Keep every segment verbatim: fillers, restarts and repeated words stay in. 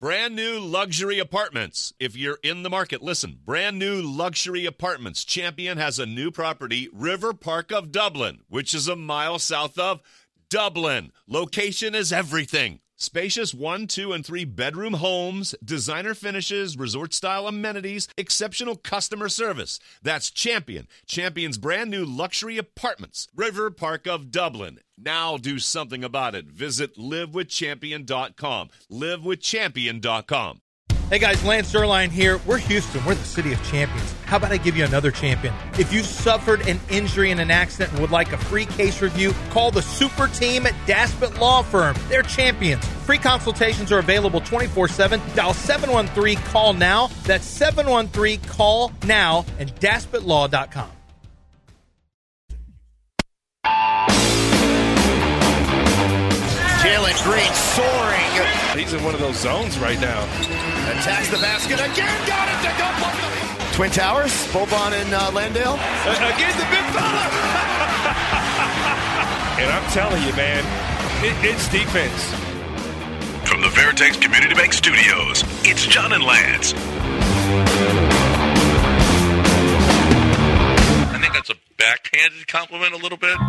Brand new luxury apartments. If you're in the market, listen. Brand new luxury apartments. Champion has a new property, River Park of Dublin, which is a mile south of Dublin. Location is everything. Spacious one, two, and three bedroom homes, designer finishes, resort-style amenities, exceptional customer service. That's Champion. Champion's brand new luxury apartments. River Park of Dublin. Now do something about it. Visit live with champion dot com. live with champion dot com. Hey guys, Lance Zierlein here. We're Houston. We're the city of champions. How about I give you another champion? If you suffered an injury in an accident and would like a free case review, call the super team at Daspit Law Firm. They're champions. Free consultations are available twenty-four seven. Dial seven one three, call now. That's seven one three, call now and daspit law dot com. Jalen Green soaring. He's in one of those zones right now. Attacks the basket again. Got it to go. Twin Towers, Boban and uh, Landale. Uh, again, the big fella. And I'm telling you, man, it, it's defense. From the Veritex Community Bank Studios, it's John and Lance. I think that's a backhanded compliment a little bit.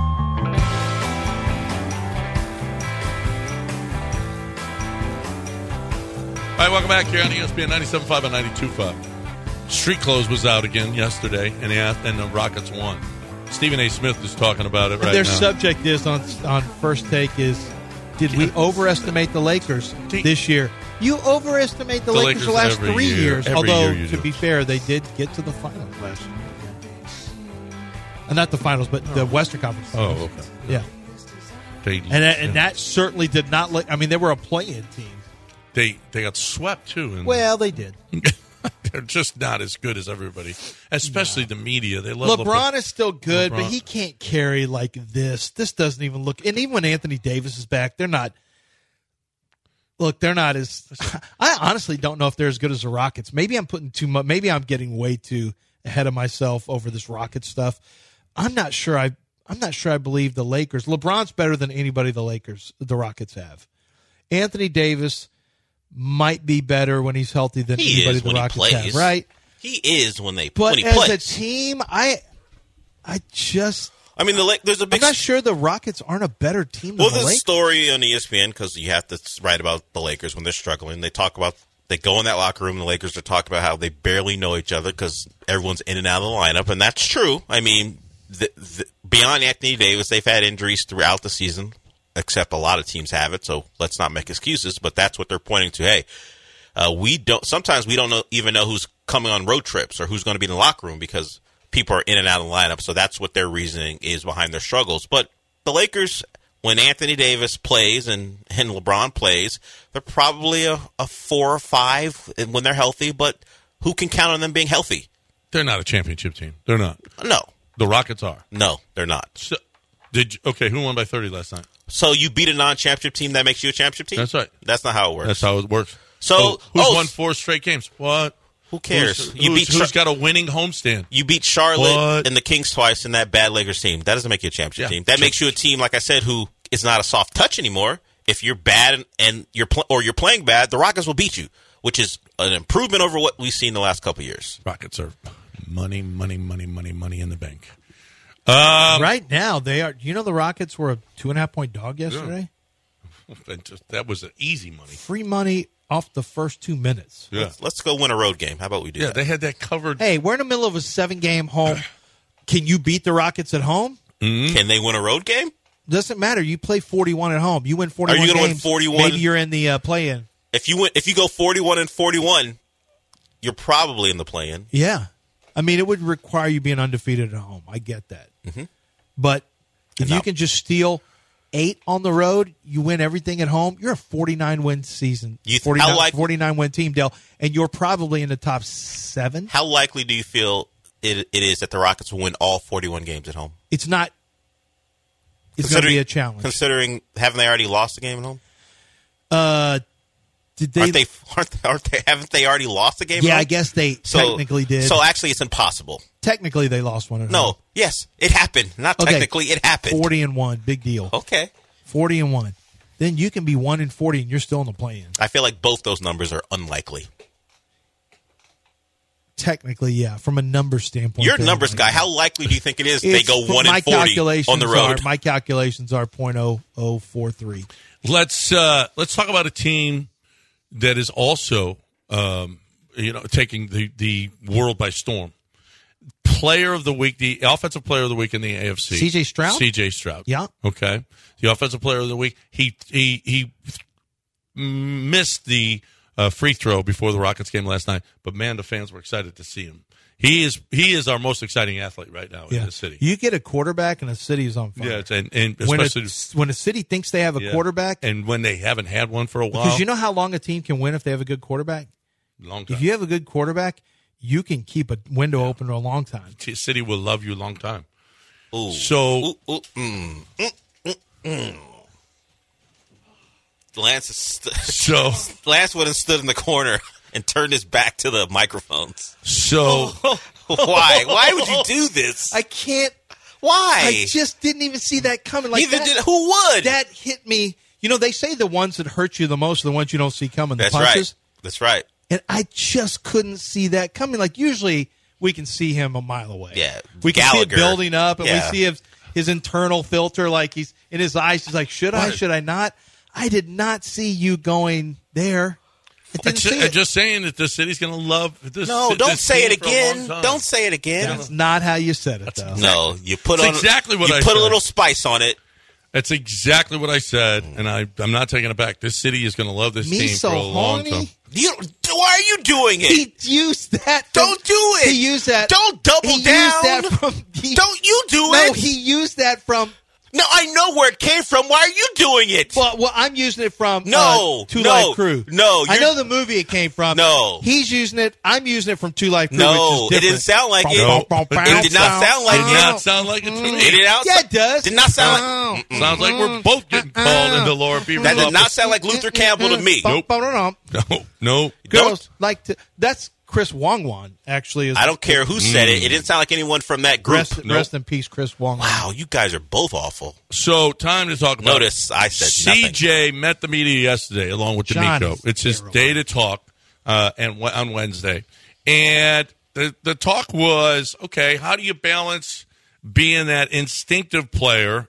All right, welcome back here on E S P N ninety-seven point five and ninety-two point five. Street Clothes was out again yesterday, and the, and the Rockets won. Stephen A. Smith is talking about it right Their now. Their subject is on on First Take is, did we overestimate the Lakers this year? You overestimate the, the Lakers, Lakers the last every three year. years. Every Although, year to do. be fair, they did get to the finals last year. Uh, not the finals, but the Western Conference finals. Oh, okay. Yeah. They, and that, and that certainly did not look – I mean, they were a play-in team. They they got swept, too. And well, they did. they're just not as good as everybody, especially no. the media. They love LeBron is still good, LeBron. but he can't carry like this. This doesn't even look – and even when Anthony Davis is back, they're not – look, they're not as – I honestly don't know if they're as good as the Rockets. Maybe I'm putting too much – maybe I'm getting way too ahead of myself over this Rocket stuff. I'm not sure I I'm not sure I believe the Lakers. LeBron's better than anybody the Lakers the Rockets have. Anthony Davis might be better when he's healthy than he anybody is the when Rockets he plays. have, right? He is when they but when he as plays. a team, I I just I mean the there's a big I'm not sure the Rockets aren't a better team than well, the there's Lakers. a story on E S P N because you have to write about the Lakers when they're struggling. They talk about they go in that locker room. The Lakers are talking about how they barely know each other because everyone's in and out of the lineup, and that's true. I mean. The, the, beyond Anthony Davis, they've had injuries throughout the season, except a lot of teams have it, so let's not make excuses, but that's what they're pointing to. Hey, uh, we don't. Sometimes we don't know, even know who's coming on road trips or who's going to be in the locker room because people are in and out of the lineup, so that's what their reasoning is behind their struggles. But the Lakers, when Anthony Davis plays and, and LeBron plays, they're probably a, a four or five when they're healthy, but who can count on them being healthy? They're not a championship team. They're not. No. The Rockets are. No, they're not. So, did you, okay, who won by thirty last night? So you beat a non-championship team, that makes you a championship team? That's right. That's not how it works. That's how it works. So oh, who's oh, won four straight games? What? Who cares? Who's, you who's, beat who's Char- got a winning homestand? You beat Charlotte what? and the Kings twice in that bad Lakers team. That doesn't make you a championship Yeah. team. That makes you a team, like I said, who is not a soft touch anymore. If you're bad and, and you're pl- or you're playing bad, the Rockets will beat you, which is an improvement over what we've seen the last couple of years. Rockets are money, money, money, money, money in the bank. Um, right now, they are. You know, the Rockets were a two and a half point dog yesterday. Yeah. Just, that was an easy money. Free money off the first two minutes. Yeah. Let's, let's go win a road game. How about we do yeah, that? they had that covered. Hey, we're in the middle of a seven game home. Can you beat the Rockets at home? Mm-hmm. Can they win a road game? Doesn't matter. You play forty-one at home. You win forty-one. Are you going to win forty-one? Maybe you're in the uh, play-in. If you win, if you go forty-one and forty-one, you're probably in the play-in. Yeah, I mean, it would require you being undefeated at home. I get that. Mm-hmm. But if And you not- can just steal eight on the road, you win everything at home, you're a forty-nine win season. You th- forty-nine, how like- forty-nine win team, Dale, and you're probably in the top seven. How likely do you feel it, it is that the Rockets will win all forty-one games at home? It's not. It's going to be a challenge. Considering, haven't they already lost a game at home? Uh, did they? Aren't they? Aren't they? Aren't they haven't they already lost a game? Yeah, at home? I guess they so, technically did. So actually, it's impossible. Technically, they lost one at No, home. yes, it happened. Not Okay. technically, it happened. Forty and one, big deal. Okay. Forty and one. then you can be one and forty and you're still in the play-in. I feel like both those numbers are unlikely. Technically, yeah, from a numbers standpoint. You're a numbers guy. How likely do you think it is they It's- go one and forty on the road? Are, my calculations are point oh oh four three. Let's uh, let's talk about a team that is also um, you know taking the, the world by storm. Player of the week, the offensive player of the week in the A F C, C J Stroud. C J Stroud. Yeah. Okay. The offensive player of the week. He he he missed the uh, free throw before the Rockets game last night, but man, the fans were excited to see him. He is he is our most exciting athlete right now Yeah. in the city. You get a quarterback and a city is on fire. Yeah, it's, and, and when, a, especially when a city thinks they have a yeah. quarterback, and when they haven't had one for a while, because you know how long a team can win if they have a good quarterback? long time. If you have a good quarterback, you can keep a window open for a long time. T- City will love you a long time. Ooh. So Ooh, ooh, mm, mm, mm, mm. Lance is st- so Lance would have stood in the corner and turned his back to the microphones. so Why? Why would you do this? I can't. Why? I just didn't even see that coming. Like Neither that, did who would? that hit me. You know, they say the ones that hurt you the most are the ones you don't see coming. The That's punches. right. That's right. And I just couldn't see that coming. Like usually we can see him a mile away. Yeah, we can see Gallagher. it building up, and Yeah. we see his his internal filter. Like he's in his eyes. He's like, should I? What? Should I not? I did not see you going there. I I'm didn't ju- see I'm it. just saying that the city's going to love this. No, this don't say team it for a long again. time. Don't say it again. That's not how you said it, though. No, you put That's on exactly what you I put said. a little spice on it. That's exactly what I said, and I, I'm not taking it back. This city is going to love this Me team so for a long horny? time. You, why are you doing it? He used that. From, Don't do it. He used that. Don't double he down. Used that from, he, Don't you do no, it? he used that from. No, I know where it came from. Why are you doing it? Well, well, I'm using it from No, uh, Two no, Life Crew. no, I you're- know the movie it came from. No. he's using it. I'm using it from Two Life Crew. No, which is it different. didn't sound like it. No, It did not sound like Did it. not sound like it to me. It did not. Yeah, it does. Did not sound Oh. like. Sounds like we're both getting called into Laura Beaver's That did office. not sound like Luther Campbell to me. Nope. Nope. No, no. Girls like to. That's Chris Wongwan. Actually, is I don't care who said it. It didn't sound like anyone from that group. Rest, Nope. rest in peace, Chris Wongwan. Wow, you guys are both awful. So, time to talk about Notice I said C nothing. J met the media yesterday along with D'Amico. Johnny's It's his terrible. day to talk uh, and w- on Wednesday. And the, the talk was, okay, how do you balance being that instinctive player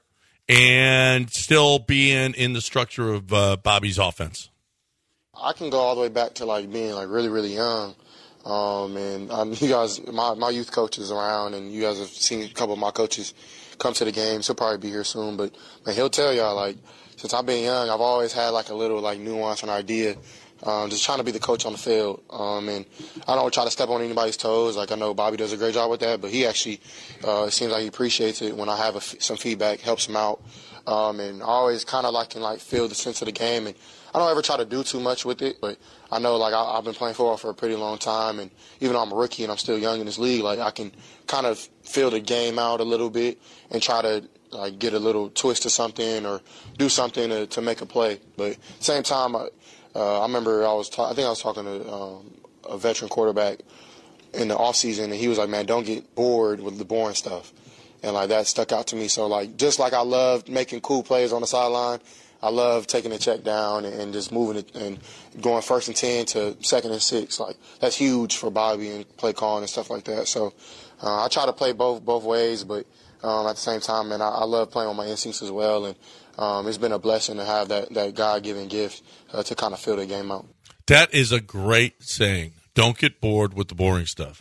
and still being in the structure of uh, Bobby's offense? I can go all the way back to like being like really, really young. Um, and um, you guys, my, my youth coach is around, and you guys have seen a couple of my coaches come to the games. He'll probably be here soon, but man, he'll tell y'all like since I've been young, I've always had like a little like nuance and idea. Um, just trying to be the coach on the field. Um, and I don't try to step on anybody's toes. Like I know Bobby does a great job with that, but he actually uh, it seems like he appreciates it when I have a f- some feedback, helps him out. Um, and I always kind of like can like feel the sense of the game, and I don't ever try to do too much with it, but I know like I, I've been playing football for a pretty long time, and even though I'm a rookie and I'm still young in this league, like I can kind of feel the game out a little bit and try to like get a little twist to something or do something to, to make a play. But at the same time, I, uh, I remember I was ta- I think I was talking to um, a veteran quarterback in the off season, and he was like, "Man, don't get bored with the boring stuff." And like that stuck out to me. So like just like I loved making cool plays on the sideline, I love taking a check down and, and just moving it and going first and ten to second and six. Like that's huge for Bobby and play calling and stuff like that. So uh, I try to play both both ways, but um, at the same time, man, I, I love playing on my instincts as well. And um, it's been a blessing to have that that God-given gift uh, to kind of fill the game out. That is a great saying. Don't get bored with the boring stuff.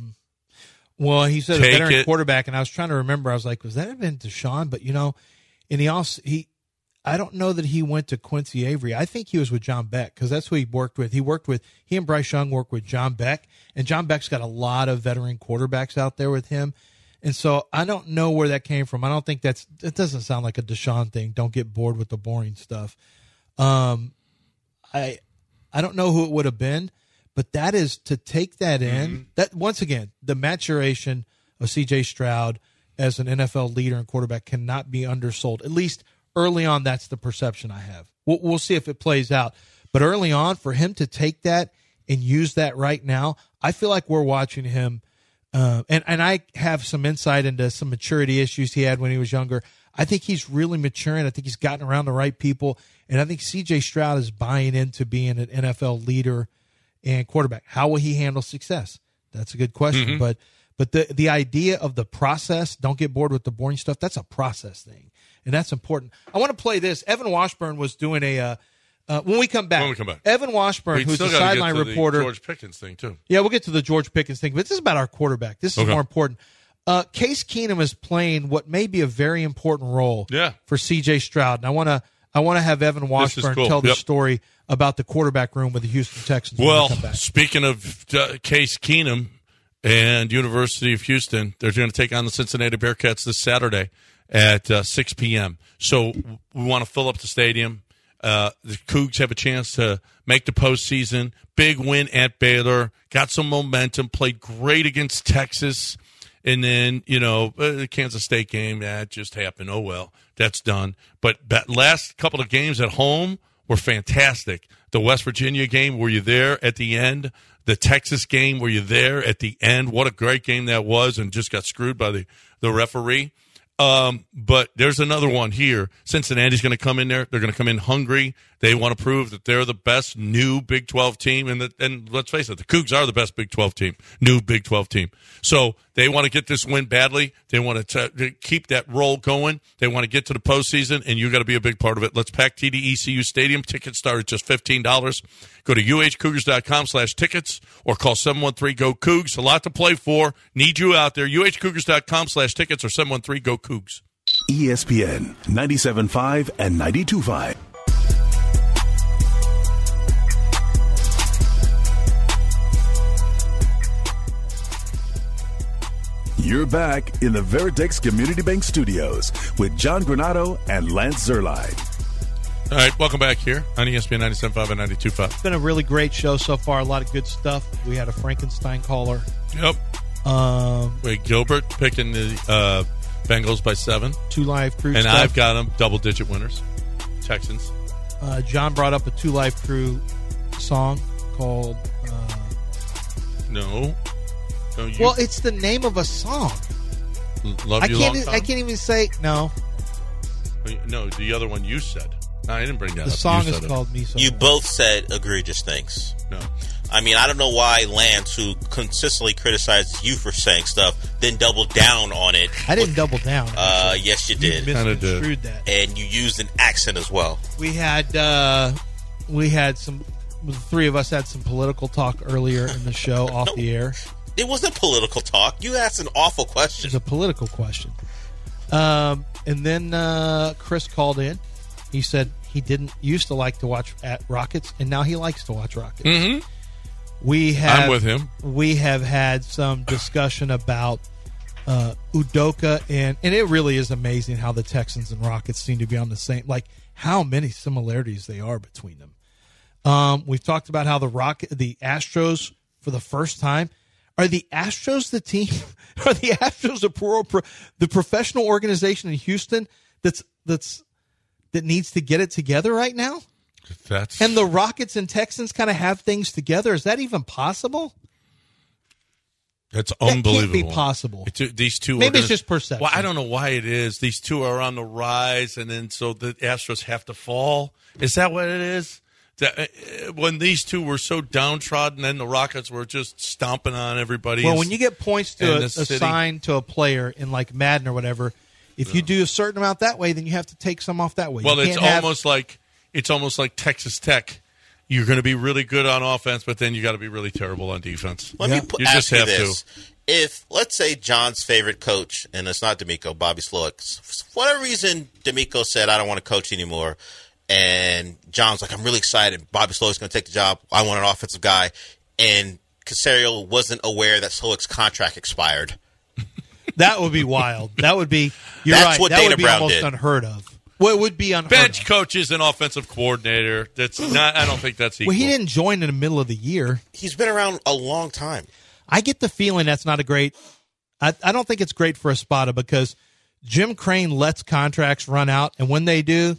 Well, he said Take a veteran it. quarterback, and I was trying to remember. I was like, was that been Deshaun? But you know, and he also he, I don't know that he went to Quincy Avery. I think he was with John Beck because that's who he worked with. He worked with he and Bryce Young worked with John Beck, and John Beck's got a lot of veteran quarterbacks out there with him. And so I don't know where that came from. I don't think that's it. Doesn't sound like a Deshaun thing. Don't get bored with the boring stuff. Um, I I don't know who it would have been. But that is to take that in. Mm-hmm. That once again, the maturation of C J Stroud as an N F L leader and quarterback cannot be undersold. At least early on, that's the perception I have. We'll, we'll see if it plays out. But early on, for him to take that and use that right now, I feel like we're watching him. Uh, and, and I have some insight into some maturity issues he had when he was younger. I think he's really maturing. I think he's gotten around the right people. And I think C J Stroud is buying into being an N F L leader and quarterback. How will he handle success? That's a good question. Mm-hmm. But but the the idea of the process, don't get bored with the boring stuff, that's a process thing. And that's important. I want to play this. Evan Washburn was doing a uh, uh, when we come back. When we come back. Evan Washburn, We who's still a gotta get sideline to the reporter. George Pickens thing, too. Yeah, we'll get to the George Pickens thing, but this is about our quarterback. This is Okay. more important. Uh, Case Keenum is playing what may be a very important role Yeah. for C J Stroud. And I want to I want to have Evan Washburn cool. tell the Yep. story about the quarterback room with the Houston Texans. when we Well, come back. speaking of uh, Case Keenum and University of Houston, they're going to take on the Cincinnati Bearcats this Saturday at uh, six p.m. So we want to fill up the stadium. Uh, the Cougs have a chance to make the postseason. Big win at Baylor. Got some momentum. Played great against Texas. And then, you know, uh, the Kansas State game, that just happened. Oh, well, that's done. But that last couple of games at home were fantastic. The West Virginia game, were you there at the end? The Texas game, were you there at the end? What a great game that was, and just got screwed by the, the referee. Um, but there's another one here. Cincinnati's going to come in there. They're going to come in hungry. They want to prove that they're the best new Big twelve team. And, the, and let's face it, the Cougs are the best Big twelve team, new Big twelve team. So they want to get this win badly. They want to, t- to keep that roll going. They want to get to the postseason, and you got to be a big part of it. Let's pack T D E C U Stadium. Tickets start at just fifteen dollars. Go to U H Cougars dot com slash tickets or call seven one three, G O, Cougs. A lot to play for. Need you out there. U H Cougars dot com slash tickets or seven one three, G O, Cougs. E S P N ninety-seven point five and ninety-two point five. You're back in the Veritex Community Bank Studios with John Granado and Lance Zerline. All right, welcome back here on E S P N ninety-seven point five and ninety-two point five. It's been a really great show so far. A lot of good stuff. We had a Frankenstein caller. Yep. Um, Wait, Gilbert picking the uh, Bengals by seven. two live crew And stuff. I've got them double-digit winners. Texans. Uh, John brought up a two live crew song called. Uh, No. no you, well, it's the name of a song. Love I You can't. Long Time? I can't even say no. No, the other one you said. No, I didn't bring that The up. song You is said it. called Me So. You both said egregious things. No. I mean, I don't know why Lance, who consistently criticizes you for saying stuff, then doubled down on it. I didn't double down. Uh, yes, you did. You Kinda did. misconstrued that. And you used an accent as well. We had uh, we had some. The three of us had some political talk earlier in the show off No. the air. It wasn't political talk. You asked an awful It question. was a political question. Um, and then uh, Chris called in. He said he didn't used to like to watch at Rockets, and now he likes to watch Rockets. Mm-hmm. We have I'm with him. We have had some discussion about uh, Udoka, and and it really is amazing how the Texans and Rockets seem to be on the same. Like how many similarities they are between them. Um, we've talked about how the Rock, the Astros, for the first time, are the Astros the team? Are the Astros the pro, pro, the professional organization in Houston that's that's that needs to get it together right now? That's And the Rockets and Texans kind of have things together. Is that even possible? That's That unbelievable. can't be possible. It's, these two. Maybe are it's gonna- just perception. Well, I don't know why it is. These two are on the rise, and then so the Astros have to fall. Is that what it is? That, uh, when these two were so downtrodden, then the Rockets were just stomping on everybody. Well, when you get points to in a, the city. assign to a player in like Madden or whatever, if you do a certain amount that way, then you have to take some off that way. Well, You it's can't have- almost like it's almost like Texas Tech. You're going to be really good on offense, but then you got to be really terrible on defense. Let Yeah. me put, You ask just you have this. If, let's say, John's favorite coach, and it's not D'Amico, Bobby Slowick, for whatever reason, D'Amico said, I don't want to coach anymore, and John's like, I'm really excited. Bobby Slowick's going to take the job. I want an offensive guy. And Casario wasn't aware that Slowick's contract expired. that would be wild. That would be. You're That's right. what that Dana would be Brown almost did. unheard of. Well, it would be unheard Bench of. coaches and offensive coordinator. That's not. I don't think that's equal. Well, he didn't join in the middle of the year. He's been around a long time. I get the feeling that's not a great. I, I don't think it's great for Espada because Jim Crane lets contracts run out, and when they do,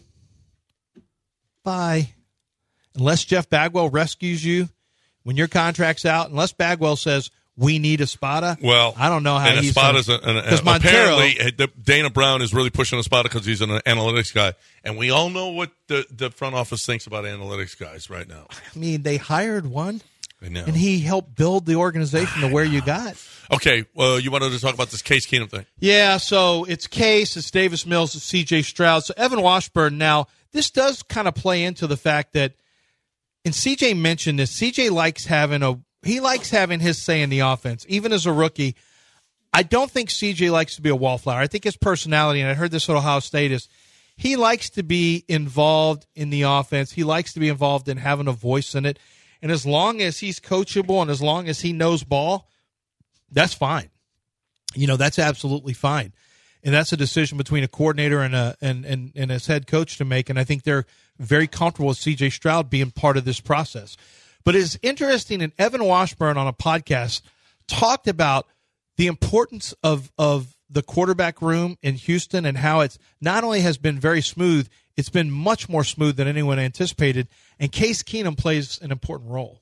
bye. Unless Jeff Bagwell rescues you when your contract's out, unless Bagwell says we need Espada. Well, I don't know how and he's Espada's gonna, an, an, Montero, apparently Dana Brown is really pushing Espada because he's an analytics guy, and we all know what the, the front office thinks about analytics guys right now. I mean, they hired one, I know. and he helped build the organization to where you got. Okay, well, you wanted to talk about this Case Keenum thing. Yeah, so it's Case, it's Davis Mills, it's C J Stroud. So Evan Washburn, now, this does kind of play into the fact that, and C J mentioned this, C J likes having a he likes having his say in the offense, even as a rookie. I don't think C J likes to be a wallflower. I think his personality, and I heard this at Ohio State, is he likes to be involved in the offense. He likes to be involved in having a voice in it. And as long as he's coachable and as long as he knows ball, that's fine. You know, that's absolutely fine. And that's a decision between a coordinator and a and, and, and his head coach to make. And I think they're very comfortable with C J Stroud being part of this process. But it's interesting, and Evan Washburn on a podcast talked about the importance of, of the quarterback room in Houston and how it's not only has been very smooth, it's been much more smooth than anyone anticipated. And Case Keenum plays an important role.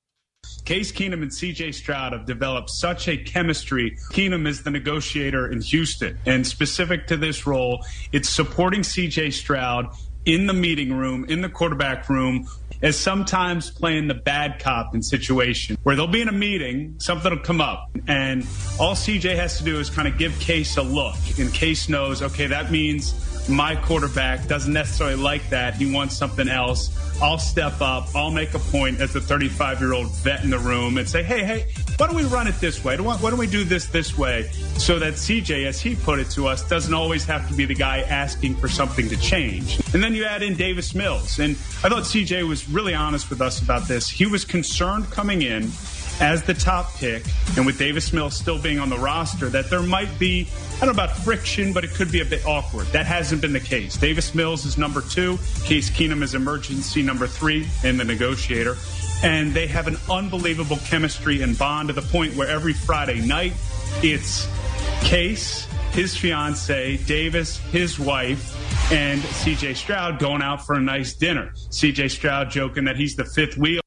Case Keenum and C J Stroud have developed such a chemistry. Keenum is the negotiator in Houston, and specific to this role, it's supporting C J Stroud in the meeting room, in the quarterback room, as sometimes playing the bad cop in situation where they'll be in a meeting, something will come up, and all C J has to do is kind of give Case a look, and Case knows, okay, that means my quarterback doesn't necessarily like that. He wants something else. I'll step up. I'll make a point as a thirty-five-year-old vet in the room and say, hey, hey, why don't we run it this way? Why don't we do this this way? So that C J, as he put it to us, doesn't always have to be the guy asking for something to change. And then you add in Davis Mills. And I thought C J was really honest with us about this. He was concerned coming in as the top pick, and with Davis Mills still being on the roster, that there might be, I don't know about friction, but it could be a bit awkward. That hasn't been the case. Davis Mills is number two. Case Keenum is emergency number three in the negotiator. And they have an unbelievable chemistry and bond to the point where every Friday night, it's Case, his fiance, Davis, his wife, and C J Stroud going out for a nice dinner. C J Stroud joking that he's the fifth wheel.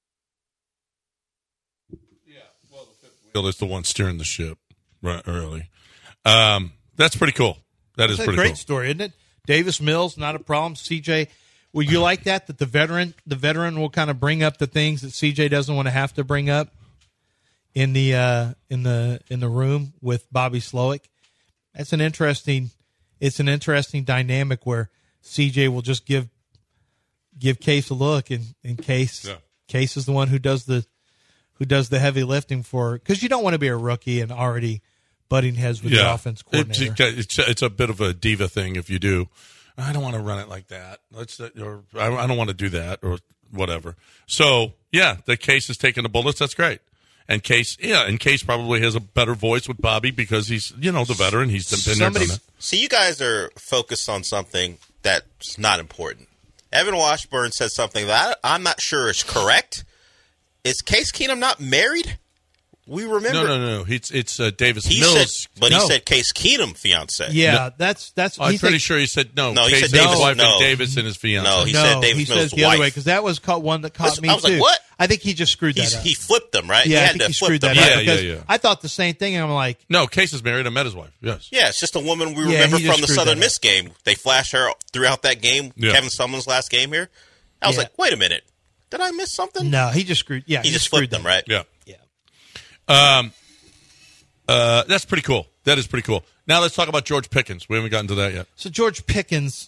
Is the one steering the ship right early. Um, that's pretty cool. That is that's pretty a great cool. story, isn't it? Davis Mills, not a problem. C J, will you like that? That the veteran, the veteran will kind of bring up the things that C J doesn't want to have to bring up in the uh, in the in the room with Bobby Slowick. That's an interesting. It's an interesting dynamic where C J will just give give Case a look, and in Case yeah. Case is the one who does the. who does the heavy lifting for, because you don't want to be a rookie and already butting heads with yeah. the offense coordinator. It's, it's, it's a bit of a diva thing if you do. I don't want to run it like that. Let's, or I don't want to do that or whatever. So, yeah, the Case is taking the bullets. That's great. And Case, yeah, and Case probably has a better voice with Bobby because he's, you know, the veteran. He's been there, done that. See, you guys are focused on something that's not important. Evan Washburn said something that I'm not sure is correct. Is Case Keenum not married? We remember. No, no, no. It's it's uh, Davis he Mills. Said, but no. he said Case Keenum fiance. Yeah, no. that's that's. I'm pretty said, sure he said no. No, he Case said Davis, wife no. and Davis and his fiance. No, he no, said Davis he Mills' says the wife. other way because that was caught one that caught I me was too. like, what? I think he just screwed He's, that up. he flipped them, right? Yeah, he I had think to he flip screwed them. that Yeah, up because yeah, yeah. I thought the same thing. And I'm like, No, Case is married. I met his wife. Yes. Yeah, it's just a woman we Yeah, remember he just from the screwed Southern that Miss game. They flashed her throughout that game, Yeah. Kevin Sumlin's last game here. I was Yeah. like, wait a minute. Did I miss something? no, he just screwed. Yeah, He just screwed flipped them, that. right? Yeah. Yeah. Um. Uh. That's pretty cool. That is pretty cool. Now let's talk about George Pickens. We haven't gotten to that yet. So George Pickens.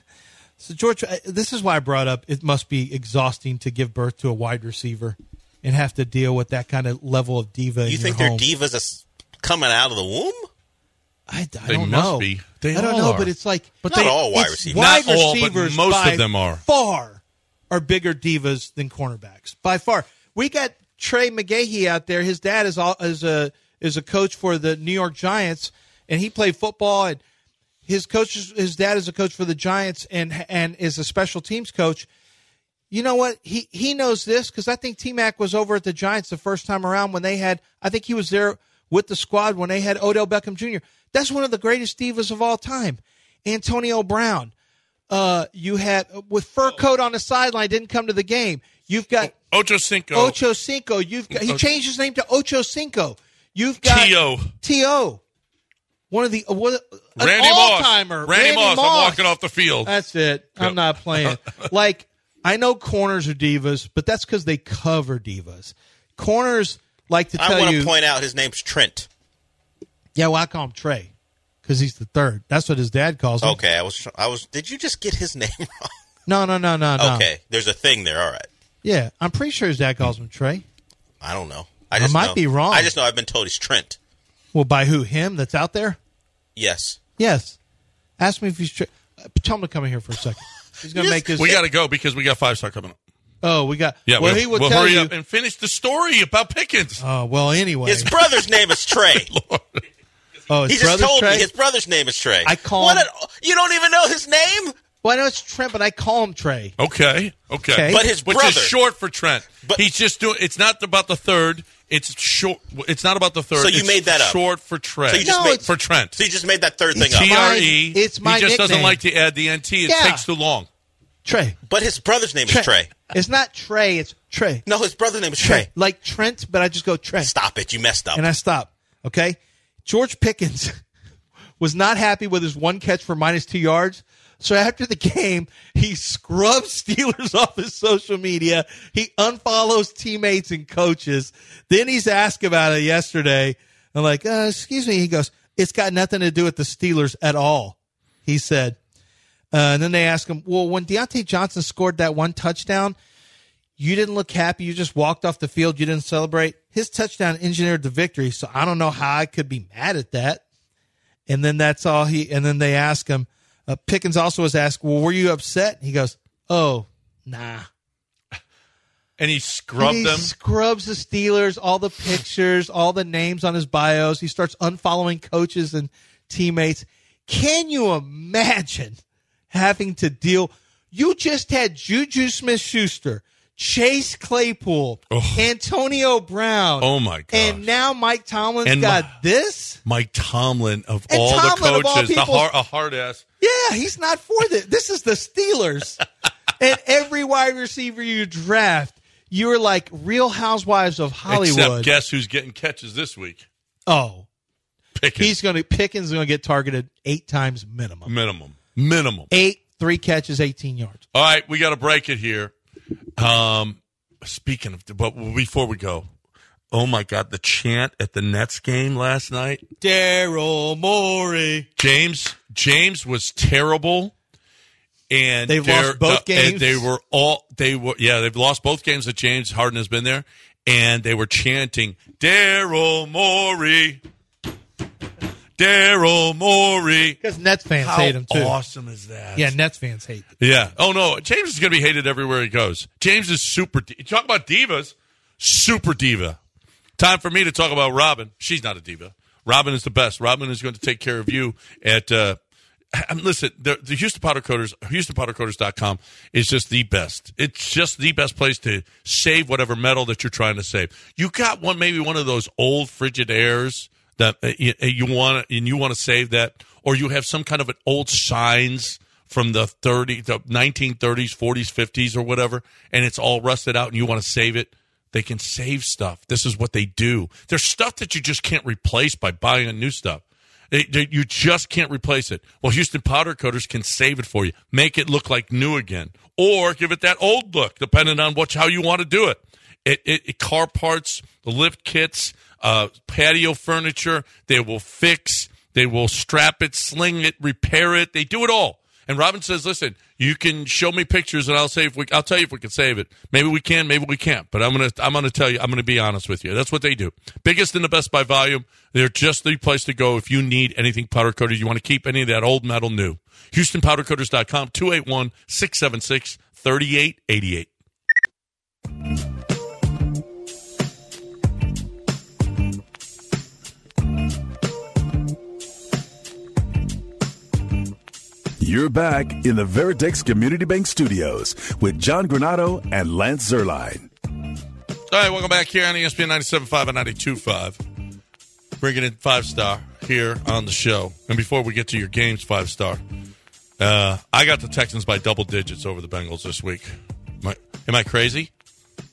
So George, this is why I brought up. It must be exhausting to give birth to a wide receiver and have to deal with that kind of level of diva. You in think your they're home. divas that's coming out of the womb? I, I They don't must know. be. They I don't all know, are. but it's like, But Not they, all wide it's receivers. Wide Not all, but receivers most by of them are. far are bigger divas than cornerbacks by far. We got Trey McGahee out there. His dad is all, is a is a coach for the New York Giants, and he played football. And his coach, his dad is a coach for the Giants, and and is a special teams coach. You know what? He he knows this because I think T-Mac was over at the Giants the first time around when they had. I think he was there with the squad when they had Odell Beckham Junior That's one of the greatest divas of all time. Antonio Brown. Uh, you had with fur coat on the sideline, didn't come to the game. You've got Ocho Cinco. Ocho Cinco. You've got, he changed his name to Ocho Cinco. You've got T O. T O. One of the uh, one, an Randy all-timer. Moss. Randy, Randy Moss. Moss. I'm walking off the field. That's it. I'm Yep. not playing. Like, I know corners are divas, but that's because they cover divas. Corners like to tell I want you. to point out his name's Trent. Yeah, well, I call him Trey because he's the third. That's what his dad calls him. Okay, I was. I was. Did you just get his name wrong? No, no, no, no, no. Okay, there's a thing there. All right. Yeah, I'm pretty sure his dad calls him Trey. I don't know. I just might know, be wrong. I just know I've been told he's Trent. Well, by who? Him that's out there? Yes. Yes. Ask me if he's Trey. Uh, tell him to come in here for a second. He's going to make his. We got to go because we got five star coming up. Oh, we got. Yeah, well, we'll, he will we'll tell hurry you. up and finish the story about Pickens. Oh, well, anyway. His brother's name is Trey. Oh, his he just brother's told Trey? me his brother's name is Trey. I call What him. an- you don't even know his name? Well, I know it's Trent, but I call him Trey. Okay, okay, Okay. But his which brother. is short for Trent. But- He's just doing. It's not about the third. It's short. It's not about the third. So you it's made that up. Short for Trent. So you just No, made it's- for Trent. So you just made that third thing It's up. T R E. It's my He just doesn't nickname. like to add the N T. It Yeah. takes too long. Trey. But his brother's name Trey. is Trey. It's not Trey. It's Trey. No, his brother's name is Trey. Like Trent, but I just go Trent. Stop it. You messed up. And I stop. Okay? George Pickens was not happy with his one catch for minus two yards. So after the game, he scrubs Steelers off his social media. He unfollows teammates and coaches. Then he's asked about it yesterday. I'm like, uh, excuse me. He goes, it's got nothing to do with the Steelers at all. He said. Uh, and then they ask him, well, when Deontay Johnson scored that one touchdown, you didn't look happy. You just walked off the field. You didn't celebrate. His touchdown engineered the victory. So I don't know how I could be mad at that. And then that's all he, and then they ask him, uh, Pickens also was asked, well, were you upset? He goes, oh, nah. And he scrubbed And he them. scrubs the Steelers, all the pictures, all the names on his bios. He starts unfollowing coaches and teammates. Can you imagine having to deal? You just had Juju Smith-Schuster, Chase Claypool, Oh. Antonio Brown. Oh, my gosh. And now Mike Tomlin's And got my- this? Mike Tomlin of And all Tomlin the of all coaches, the people- hard, a hard ass. Yeah, he's not for this. This is the Steelers. And every wide receiver you draft, you're like Real Housewives of Hollywood. Except guess who's getting catches this week? Oh, Pickens. he's going to Pickens is going to get targeted eight times minimum. minimum. Minimum. Eight, three catches, eighteen yards. All right, we got to break it here. Um, speaking of, but before we go, oh my God, the chant at the Nets game last night. Daryl Morey. James, James was terrible, and They've they're- lost both the- and games? they were all they were. Yeah, they've lost both games that James Harden has been there, and they were chanting Daryl Morey, Daryl Morey. Because Nets fans How hate him too. awesome is that? Yeah, Nets fans hate him. Yeah. Oh no, James is going to be hated everywhere he goes. James is super. You talk about divas, super diva. Time for me to talk about Robin. She's not a diva. Robin is the best. Robin is going to take care of you at. Uh, listen, the, the Houston Powder Coaters, Houston Powder Coaters dot com is just the best. It's just the best place to save whatever metal that you're trying to save. You got one, maybe one of those old Frigidairs that uh, you, you want, and you want to save that, or you have some kind of an old signs from the thirty, the nineteen thirties, forties, fifties, or whatever, and it's all rusted out, and you want to save it. They can save stuff. This is what they do. There's stuff that you just can't replace by buying new stuff. They, they, you just can't replace it. Well, Houston Powder Coaters can save it for you, make it look like new again, or give it that old look, depending on what how you want to do it. It, it, it car parts, the lift kits, uh, patio furniture. They will fix. They will strap it, sling it, repair it. They do it all. And Robin says, "Listen, you can show me pictures, and I'll say if we, I'll tell you if we can save it. Maybe we can, maybe we can't. But I'm gonna, I'm gonna tell you, I'm gonna be honest with you. That's what they do. Biggest and the best by volume. They're just the place to go if you need anything powder coated. You want to keep any of that old metal new. Houston Powder Coaters dot com, two eight one, six seven six, three eight eight eight. You're back in the Veritex Community Bank Studios with John Granado and Lance Zerline. All right, welcome back here on E S P N ninety-seven point five and ninety-two point five. Bringing in five star here on the show. And before we get to your games, five star, uh, I got the Texans by double digits over the Bengals this week. Am I, am I crazy?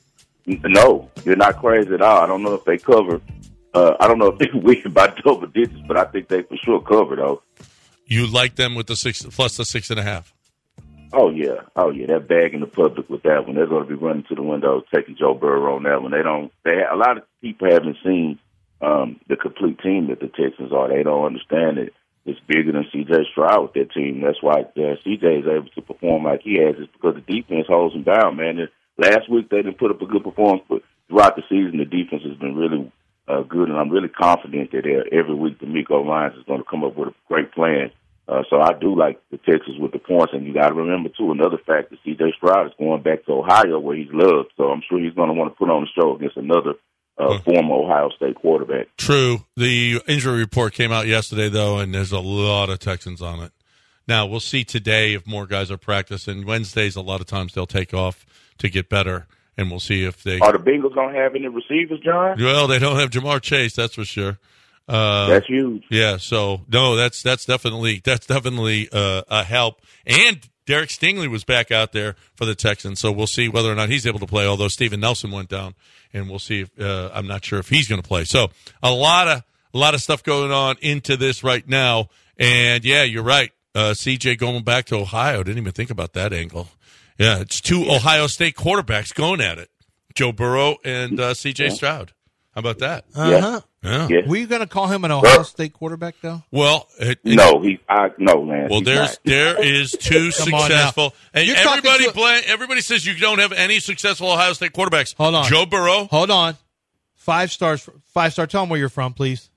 No, you're not crazy at all. I don't know if they cover. Uh, I don't know if they win by double digits, but I think they for sure cover, though. You like them with the six plus the six and a half? Oh, yeah. Oh, yeah. They're bagging the public with that one. They're going to be running to the window, taking Joe Burrow on that one. They don't. They A lot of people haven't seen um, the complete team that the Texans are. They don't understand it. It's bigger than C J Stroud with that team. That's why uh, C J is able to perform like he has. It's because the defense holds him down, man. Last week, they didn't put up a good performance, but throughout the season, the defense has been really uh, good, and I'm really confident that uh, every week DeMeco Ryans is going to come up with a great plan. Uh, so I do like the Texans with the points, and you got to remember, too, another fact that C J Stroud is going back to Ohio where he's loved, so I'm sure he's going to want to put on a show against another uh, former Ohio State quarterback. True. The injury report came out yesterday, though, and there's a lot of Texans on it. Now, we'll see today if more guys are practicing. Wednesdays, a lot of times they'll take off to get better, and we'll see if they... Are the Bengals going to have any receivers, John? Well, they don't have Jamar Chase, that's for sure. Uh, that's huge. Yeah, so, no, that's that's definitely that's definitely uh, a help. And Derek Stingley was back out there for the Texans, so we'll see whether or not he's able to play, although Steven Nelson went down, and we'll see if... Uh, I'm not sure if he's going to play. So, a lot of a lot of stuff going on into this right now, and, yeah, you're right. Uh, C J going back to Ohio. Didn't even think about that angle. Yeah, it's two Ohio State quarterbacks going at it. Joe Burrow and uh, C J yeah. Stroud. How about that? Uh-huh. Yeah. yeah. Were you going to call him an Ohio State quarterback, though? Well, it, it, no, he. I no man. Well, there's not. there is two successful, and You're everybody to, blame, everybody says you don't have any successful Ohio State quarterbacks. Hold on, Joe Burrow. Hold on, five stars, five star. Tell him where you're from, please.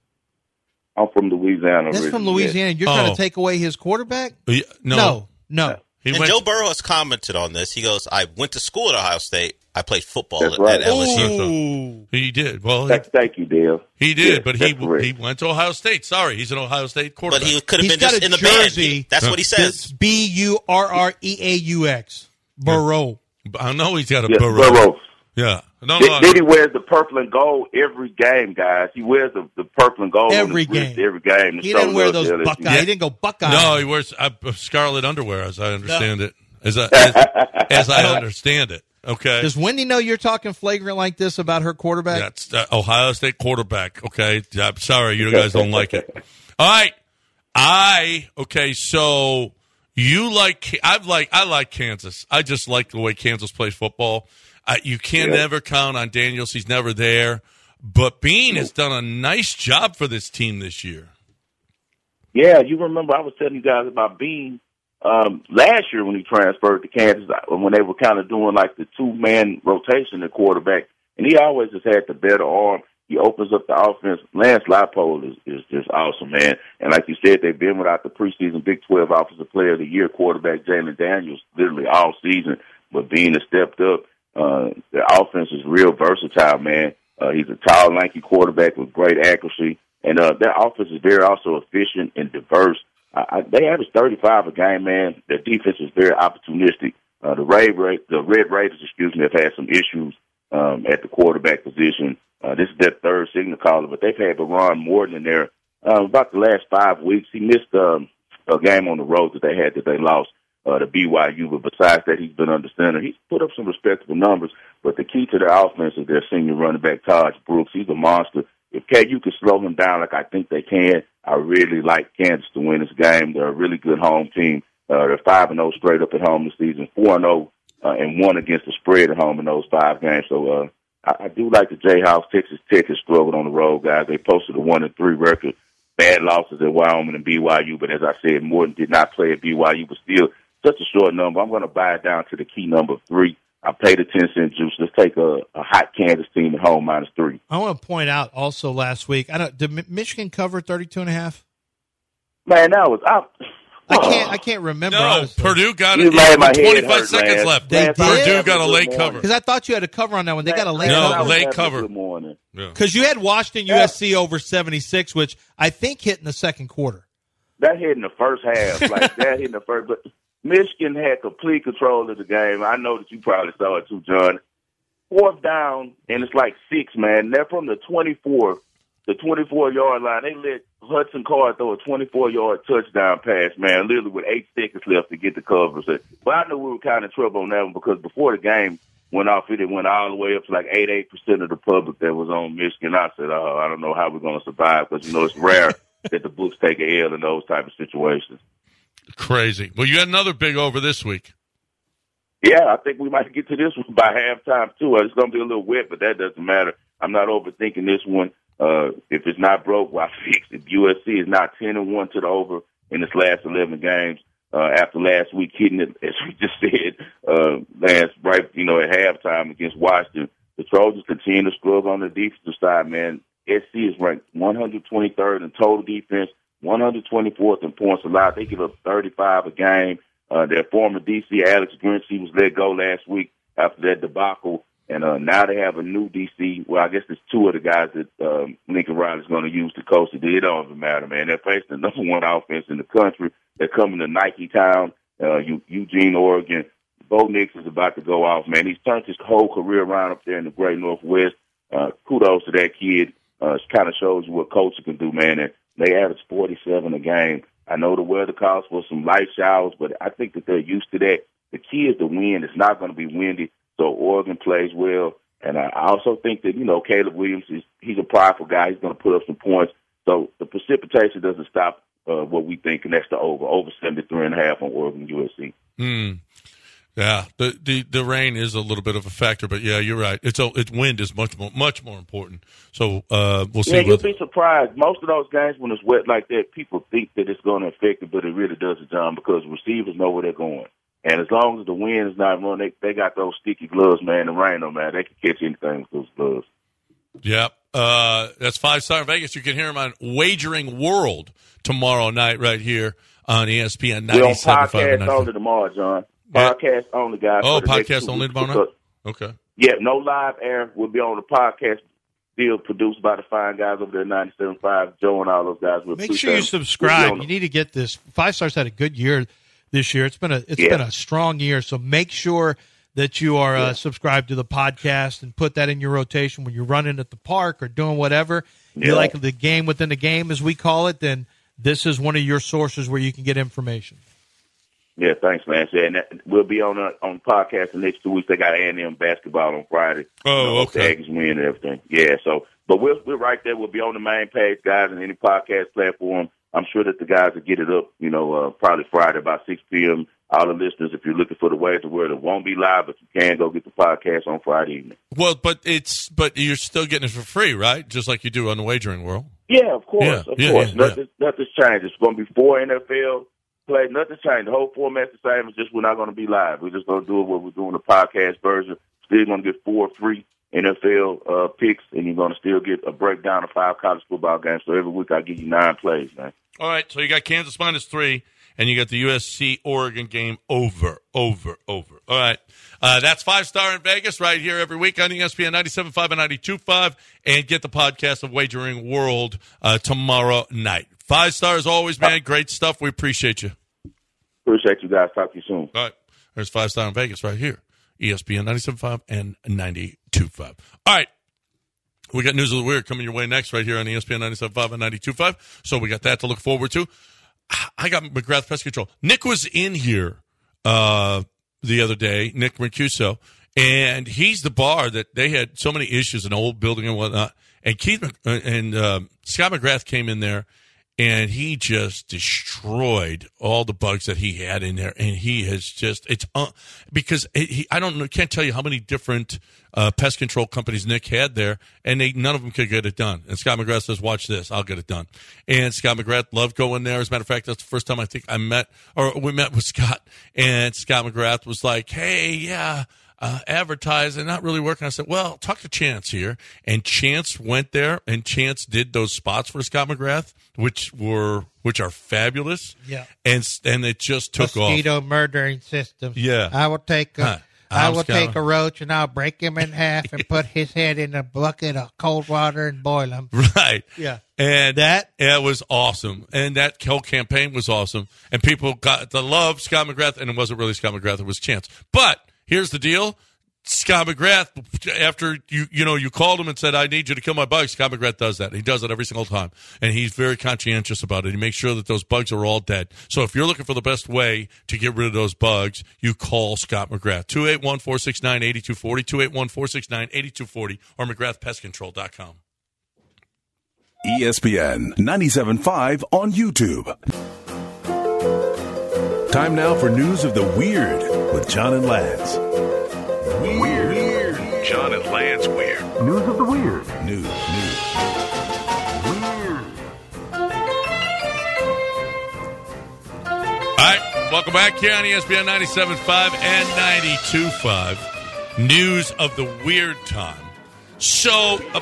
I'm from Louisiana. That's originally. from Louisiana. You're oh. trying to take away his quarterback? Yeah, no, no, no. He and went, Joe Burrow has commented on this. He goes, "I went to school at Ohio State. I played football at, right. at L S U." Ooh. He did. Well, he, thank you, Dale. He did, yeah, but he he went to Ohio State. Sorry, he's an Ohio State quarterback. But he could have He's been just in the jersey. band. That's what he says. B U R R E A U X. Burrow. I know he's got a yeah, Burrow. Burrow. Yeah. No, Did, no, did he wears the purple and gold every game, guys? He wears the, the purple and gold every on his game. wrist every game. He didn't wear those Buckeye. Yeah. He didn't go Buckeye. No, he wears uh, scarlet underwear, as I understand no. it. As I, as, as I understand it. Okay. Does Wendy know you're talking flagrant like this about her quarterback? That's uh, Ohio State quarterback. Okay. I'm sorry, you guys don't like it. All right. I okay. So you like I've like I like Kansas. I just like the way Kansas plays football. Uh, you can yeah. never count on Daniels. He's never there. But Bean has done a nice job for this team this year. Yeah, you remember I was telling you guys about Bean um, last year when he transferred to Kansas, when they were kind of doing like the two-man rotation at quarterback. And he always has had the better arm. He opens up the offense. Lance Leipold is, is just awesome, man. And like you said, they've been without the preseason Big twelve Offensive Player of the Year quarterback, Jalen Daniels, literally all season. But Bean has stepped up. Uh, their offense is real versatile, man. Uh, he's a tall, lanky quarterback with great accuracy. And uh, their offense is very also efficient and diverse. Uh, I, they average thirty-five a game, man. Their defense is very opportunistic. Uh, the, Red, the Red Raiders, excuse me, have had some issues um, at the quarterback position. Uh, this is their third signal caller, but they've had Ron Morton in there uh, about the last five weeks. He missed um, a game on the road that they had that they lost uh, to B Y U, but besides that, he's been under center. He's put up some respectable numbers, but the key to their offense is their senior running back, Taj Brooks. He's a monster. If K U can slow him down like I think they can, I really like Kansas to win this game. They're a really good home team. Uh, they're five and oh straight up at home this season, four and oh uh, and one against the spread at home in those five games. So uh, I, I do like the Jayhawks. Texas Tech has struggled on the road, guys. They posted a one and three record. Bad losses at Wyoming and B Y U, but as I said, Morton did not play at B Y U, but still such a short number. I'm going to buy it down to the key number of three. I paid a ten cent juice. Let's take a, a hot Kansas team at home minus three. I want to point out also last week, I don't, did Michigan cover thirty-two and a half? Man, that was I, I can't. I can't remember. No, honestly. Purdue got you it. made my twenty-five head hurt, seconds man. left. They Man, did? Purdue got a late cover. Because I thought you had a cover on that one. They got a late No, cover. late cover. Good morning. Because you had Washington U S C over seventy-six, which I think hit in the second quarter. That hit in the first half. Like that hit in the first. But Michigan had complete control of the game. I know that you probably saw it too, John. Fourth down, and it's like six, man. They're from the twenty-four, the twenty-four-yard line. They let Hudson Card throw a twenty-four-yard touchdown pass, man, literally with eight seconds left to get the coverage. But I knew we were kind of in trouble on that one because before the game, went off it. It went all the way up to like eighty-eight percent of the public that was on Michigan. I said, oh, I don't know how we're going to survive because, you know, it's rare that the books take a L in those type of situations. Crazy. Well, you had another big over this week. Yeah, I think we might get to this one by halftime, too. It's going to be a little wet, but that doesn't matter. I'm not overthinking this one. Uh, if it's not broke, why fix it? U S C is now ten and one to the over in its last eleven games. Uh, after last week hitting it, as we just said, uh, last right, you know, at halftime against Washington, the Trojans continue to struggle on the defensive side, man. S C is ranked one hundred twenty-third in total defense, one hundred twenty-fourth in points allowed. They give up thirty-five a game. Uh, their former D C, Alex Grinch, he was let go last week after that debacle. And uh, now they have a new D C. Well, I guess there's two of the guys that um, Lincoln Riley's going to use to coach it. It don't even matter, man. They're facing the number one offense in the country. They're coming to Nike Town, uh, Eugene, Oregon. Bo Nix is about to go off, man. He's turned his whole career around up there in the great Northwest. Uh, kudos to that kid. Uh, it kind of shows you what coaching can do, man. And they average forty-seven a game. I know the weather calls for some light showers, but I think that they're used to that. The key is the wind. It's not going to be windy, so Oregon plays well. And I also think that, you know, Caleb Williams, is he's a prideful guy. He's going to put up some points. So the precipitation doesn't stop uh, what we think, and that's the over. Over seventy-three and a half on Oregon U S C. Mm. Yeah, the, the the rain is a little bit of a factor, but yeah, you're right. It's a, it's wind is much more much more important. So uh, we'll see. Yeah, you'll be surprised. Most of those games when it's wet like that, people think that it's going to affect it, but it really doesn't, John, because receivers know where they're going. And as long as the wind is not running, they, they got those sticky gloves, man. The rain, though, man, they can catch anything with those gloves. Yep. Uh, that's Five Star in Vegas. You can hear him on Wagering World tomorrow night right here on E S P N ninety-seven point five. We're on podcast only tomorrow, John. Podcast yeah. only, guys. Oh, podcast only tomorrow night? Okay. Yeah, no live air. We'll be on the podcast deal produced by the fine guys over there at ninety-seven point five. Joe and all those guys. We'll Make sure you subscribe. You need to get this. Five Stars had a good year this year. It's been a it's yeah. been a strong year. So make sure that you are yeah. uh, subscribed to the podcast and put that in your rotation when you're running at the park or doing whatever. Yeah. You like the game within the game, as we call it, then this is one of your sources where you can get information. Yeah, thanks, man. Yeah, and that, we'll be on uh, on podcast the next two weeks. They got A and M basketball on Friday. Oh, you know, okay. The Aggies win and everything. Yeah, so but we're we're right there. We'll be on the main page, guys, and any podcast platform. I'm sure that the guys will get it up. You know, uh, probably Friday about six p.m. All the listeners, if you're looking for the ways to where it won't be live, but you can go get the podcast on Friday evening. Well, but it's but you're still getting it for free, right? Just like you do on the Wagering World. Yeah, of course, yeah, of yeah, course. Yeah, nothing, yeah. nothing's changed. It's going to be four N F L plays. Nothing's changed. The whole format's the same. It's just we're not going to be live. We're just going to do it what we're doing the podcast version. Still going to get four free N F L uh, picks, and you're going to still get a breakdown of five college football games. So every week I give you nine plays, man. All right, so you got Kansas minus three, and you got the U S C-Oregon game over, over, over. All right, uh, that's Five Star in Vegas right here every week on E S P N ninety-seven point five and ninety-two point five, and get the podcast of Wagering World uh, tomorrow night. Five Star as always, man. Great stuff. We appreciate you. Appreciate you guys. Talk to you soon. All right, there's Five Star in Vegas right here, E S P N ninety-seven point five and ninety-two point five. All right. We got News of the Weird coming your way next right here on E S P N ninety-seven point five and ninety-two point five. So we got that to look forward to. I got McGrath Pest Control. Nick was in here uh, the other day, Nick Mercuso, and he's the bar that they had so many issues, an old building and whatnot. And Keith and uh, Scott McGrath came in there, and he just destroyed all the bugs that he had in there. And he has just, it's, uh, because it, he, I don't know, can't tell you how many different uh, pest control companies Nick had there, and they, none of them could get it done. And Scott McGrath says, watch this, I'll get it done. And Scott McGrath loved going there. As a matter of fact, that's the first time I think I met, or we met with Scott, and Scott McGrath was like, hey, yeah, Uh, advertise and not really working. I said, well, talk to Chance here. And Chance went there, and Chance did those spots for Scott McGrath, which were which are fabulous. Yeah. And and it just took Mosquito off. Mosquito murdering system. Yeah. I will take a, Huh. I I'm will Scott. take a roach and I'll break him in half and put his head in a bucket of cold water and boil him. Right. Yeah. And that it was awesome. And that whole campaign was awesome. And people got to love Scott McGrath, and it wasn't really Scott McGrath, it was Chance. But here's the deal. Scott McGrath, after you you know you called him and said, I need you to kill my bugs, Scott McGrath does that. He does it every single time, and he's very conscientious about it. He makes sure that those bugs are all dead. So if you're looking for the best way to get rid of those bugs, you call Scott McGrath, two eight one, four six nine, eight two four zero, two eight one, four six nine, eight two four zero, or McGrath Pest Control dot com. E S P N ninety-seven point five on YouTube. Time now for News of the Weird with John and Lance. Weird. Weird. John and Lance Weird. News of the Weird. News. News. Weird. All right, welcome back here on E S P N ninety-seven point five and ninety-two point five. News of the Weird time. So, uh,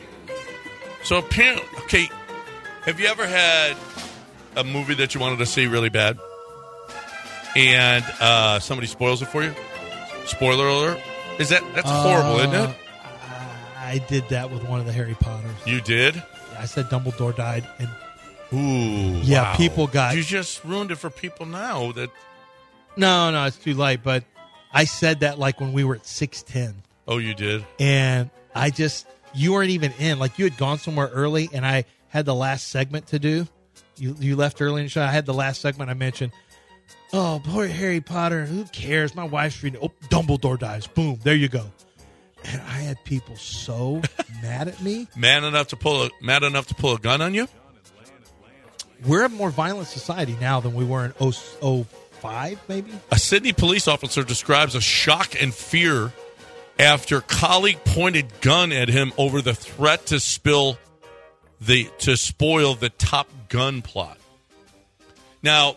so apparently, okay, have you ever had a movie that you wanted to see really bad, and uh, somebody spoils it for you? Spoiler alert. Is that that's horrible, uh, isn't it? I did that with one of the Harry Potters. You did? I said Dumbledore died, and ooh, yeah, wow. people got. You just ruined it for people now. That no, no, it's too late. But I said that like when we were at six ten. Oh, you did? And I just you weren't even in. Like you had gone somewhere early, and I had the last segment to do. You you left early in the show. I had the last segment. I mentioned. Oh, poor Harry Potter. Who cares? My wife's reading. Oh, Dumbledore dies. Boom. There you go. And I had people so mad at me. Man enough to pull a mad enough to pull a gun on you? We're a more violent society now than we were in oh five, maybe? A Sydney police officer describes a shock and fear after colleague pointed gun at him over the threat to spill the to spoil the Top Gun plot. Now,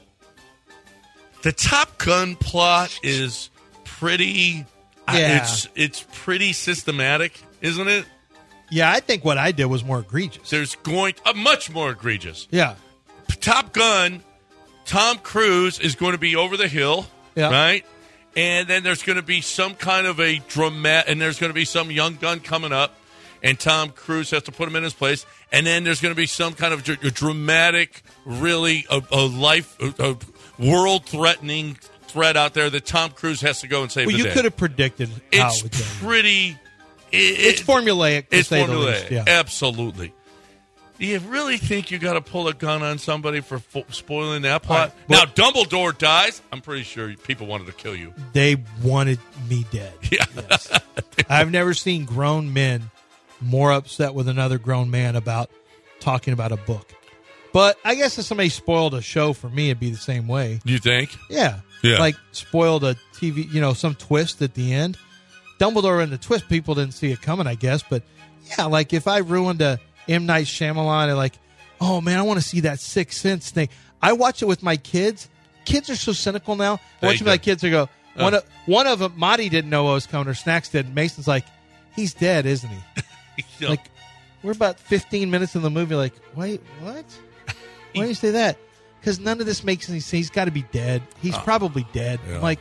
the Top Gun plot is pretty yeah. it's it's pretty systematic, isn't it? Yeah, I think what I did was more egregious. There's going uh, much more egregious. Yeah. Top Gun, Tom Cruise is going to be over the hill, yeah. right? And then there's going to be some kind of a dramatic, and there's going to be some young gun coming up, and Tom Cruise has to put him in his place. And then there's going to be some kind of dr- dramatic, really a, a life, a, a world-threatening threat out there that Tom Cruise has to go and save well, the you day. could have predicted how it's it would go. pretty. It, it's formulaic. To it's say formulaic. The least, yeah. Absolutely. Do you really think you got to pull a gun on somebody for fo- spoiling that plot? Right. Well, now, Dumbledore dies. I'm pretty sure people wanted to kill you. They wanted me dead. Yeah. Yes. I've never seen grown men more upset with another grown man about talking about a book. But I guess if somebody spoiled a show for me, it'd be the same way. You think? Yeah. Yeah. Like spoiled a T V, you know, some twist at the end. Dumbledore and the twist, people didn't see it coming, I guess. But yeah, like if I ruined a M. Night Shyamalan and like, oh man, I want to see that Sixth Sense thing. I watch it with my kids. Kids are so cynical now. I watch it with my kids. They go, Uh. one of one of them, Marty didn't know what was coming, or Snacks did. Mason's like, he's dead, isn't he? Like, we're about fifteen minutes in the movie. Like, wait, what? Why do you say that? Because none of this makes any sense. He's got to be dead. He's Oh. probably dead. Yeah. I'm like,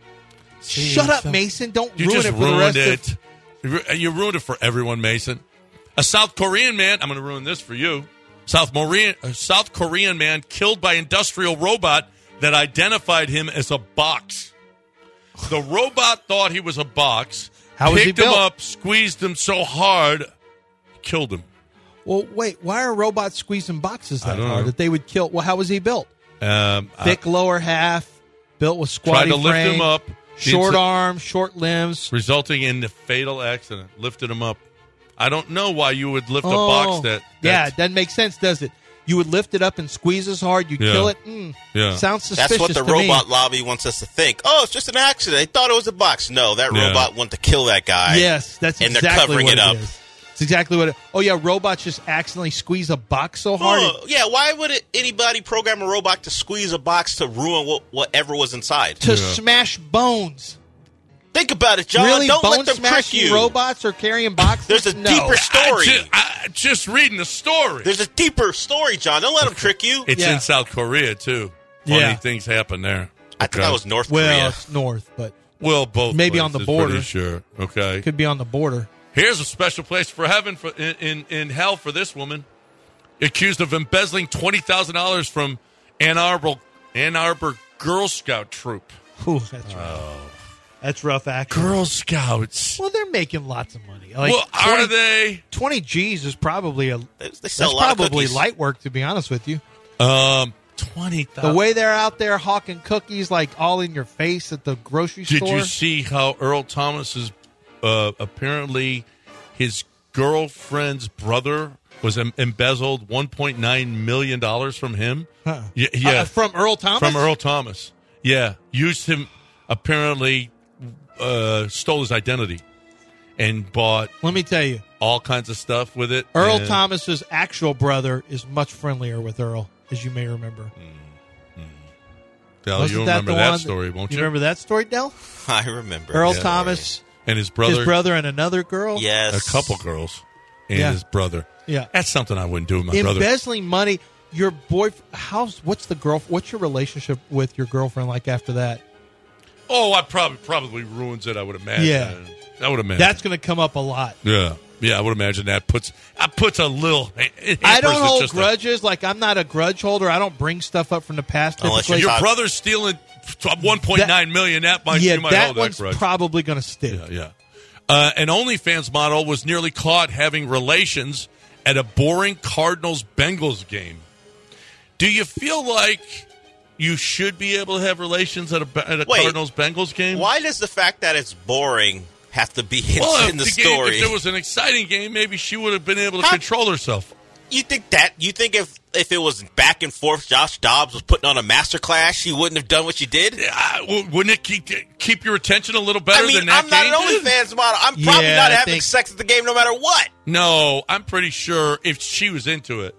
See, shut up, so- Mason. Don't You ruin just it for the ruined rest it. of. You ru- You ruined it for everyone, Mason. A South Korean man, I'm going to ruin this for you. South Korean, a South Korean man killed by industrial robot that identified him as a box. The robot thought he was a box. How was he picked him built? up, squeezed him so hard, killed him. Well, wait. Why are robots squeezing boxes I that don't hard know. that they would kill? Well, how was he built? Um, Thick lower half, built with tried squatty to lift frame, him up. short It's- arms, short limbs. resulting in the fatal accident. Lifted him up. I don't know why you would lift Oh, a box that. yeah, that's- it doesn't make sense, does it? You would lift it up and squeeze as hard. You Yeah. kill it. Mm, Yeah. Sounds suspicious. That's what the to me. robot lobby wants us to think. Oh, it's just an accident. They thought it was a box. No, that Yeah. robot wanted to kill that guy. Yes, that's and exactly they're covering what it up. is. It's exactly what it. Oh yeah, robots just accidentally squeeze a box so hard. Oh, yeah, why would it, anybody program a robot to squeeze a box to ruin what, whatever was inside? to smash bones. Think about it, John. Really, Don't bone let them trick smashing you. robots are carrying boxes? There's a No. deeper story. I ju- I- just reading the story. There's a deeper story, John. Don't let them trick you. It's Yeah. in South Korea too. Funny Yeah. things happen there. I think Okay. that was North Well, Korea. it's north, but Well, both maybe on the places, border. pretty sure. Okay. could be on the border. Here's a special place for heaven for in, in, in hell for this woman, accused of embezzling twenty thousand dollars from Ann Arbor Ann Arbor Girl Scout troop. Ooh, that's right. Oh. That's rough action. Girl Scouts. Well, they're making lots of money. Like well, are twenty, they? twenty G's is probably a. They, they that's sell a lot probably of cookies. light work, to be honest with you. Um, twenty thousand. The way they're out there hawking cookies, like all in your face at the grocery Did store. you see how Earl Thomas is uh, apparently his girlfriend's brother was em- embezzled one point nine million dollars from him? Huh. Yeah, yeah. Uh, from Earl Thomas. From Earl Thomas. Yeah, used him apparently uh, stole his identity and bought. Let me tell you, all kinds of stuff with it. Earl and, Thomas's actual brother is much friendlier with Earl, as you may remember. Del, Wasn't you that remember the that one story, won't you? You remember that story, Del? I remember. Earl Yeah. Thomas and his brother, his brother, and another girl. Yes, a couple girls, and Yeah. his brother. Yeah, that's something I wouldn't do with my brother. Embezzling money. Your boyfriend. How's what's the girl? What's your relationship with your girlfriend like after that? Oh, I probably probably ruins it. I would imagine. Yeah. I would imagine That's going to come up a lot. Yeah, yeah. I would imagine that puts that puts a little. It I don't hampers it hold just a- grudges. Like I'm not a grudge holder. I don't bring stuff up from the past. Unless typically. your brother's stealing one point nine million. That might yeah, you might that hold one's that grudge. probably going to stick. Yeah, yeah. Uh, an OnlyFans model was nearly caught having relations at a boring Cardinals-Bengals game. Do you feel like you should be able to have relations at a, at a Wait, Cardinals-Bengals game? Why does the fact that it's boring have to be in, Well, in the, if game- story? If there was an exciting game, maybe she would have been able to How- control herself. You think that? You think if if it was back and forth, Josh Dobbs was putting on a master class, she wouldn't have done what she did? Uh, w- wouldn't it keep keep your attention a little better I mean, than that I'm not game an did? OnlyFans model. I'm probably Yeah, not I having think- sex at the game no matter what. No, I'm pretty sure if she was into it,